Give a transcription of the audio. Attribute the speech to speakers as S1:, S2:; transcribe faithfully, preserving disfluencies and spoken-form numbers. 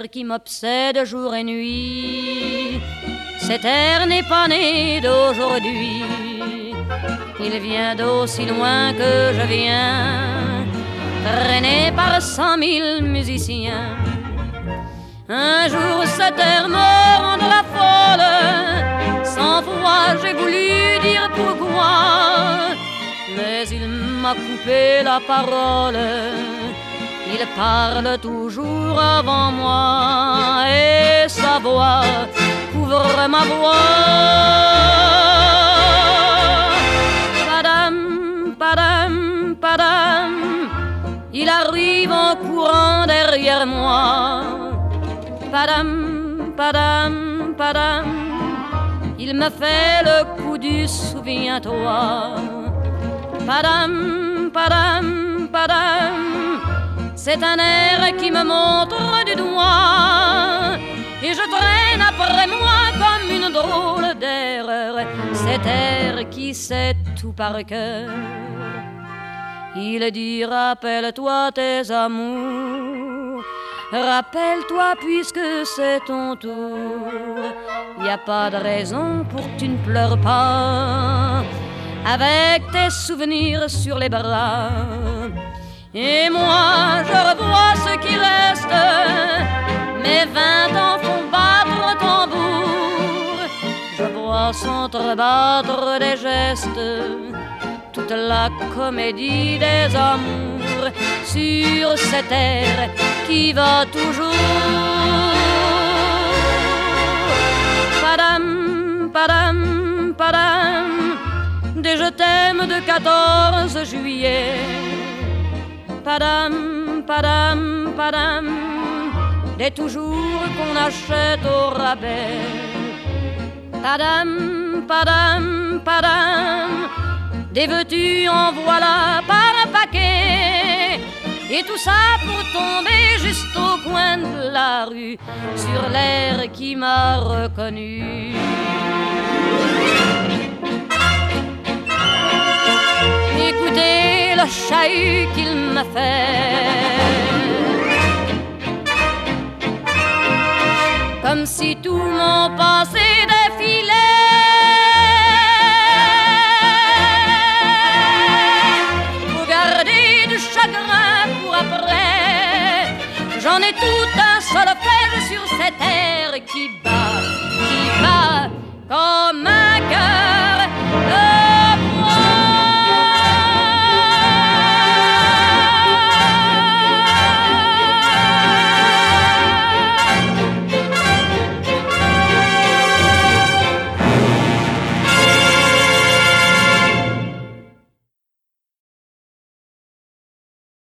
S1: qui m'obsède jour et nuit. Cet air n'est pas né d'aujourd'hui, il vient d'aussi loin que je viens, traîné par cent mille musiciens. Un jour cet air me rendra folle, cent fois j'ai voulu dire pourquoi, mais il m'a coupé la parole. Il parle toujours avant moi et sa voix couvre ma voix. Padam, padam, padam, il arrive en courant derrière moi. Padam, padam, padam, il me fait le coup du souviens-toi. Padam, padam, padam, c'est un air qui me montre du doigt et je traîne après moi comme une drôle d'erreur cet air qui sait tout par cœur. Il dit rappelle-toi tes amours, rappelle-toi puisque c'est ton tour. Y a pas de raison pour que tu ne pleures pas avec tes souvenirs sur les bras. Et moi je revois ce qui reste, mes vingt ans font battre le tambour. Je vois s'entrebattre des gestes, toute la comédie des amours sur cette terre qui va toujours. Padam, padam, padam, des je t'aime de quatorze juillet. Padam, padam, padam, des toujours qu'on achète au rabais. Padam, padam, padam, des veux-tu en voilà par un paquet. Et tout ça pour tomber juste au coin de la rue sur l'air qui m'a reconnu. Écoutez le chahut qu'il m'a fait, comme si tout mon passé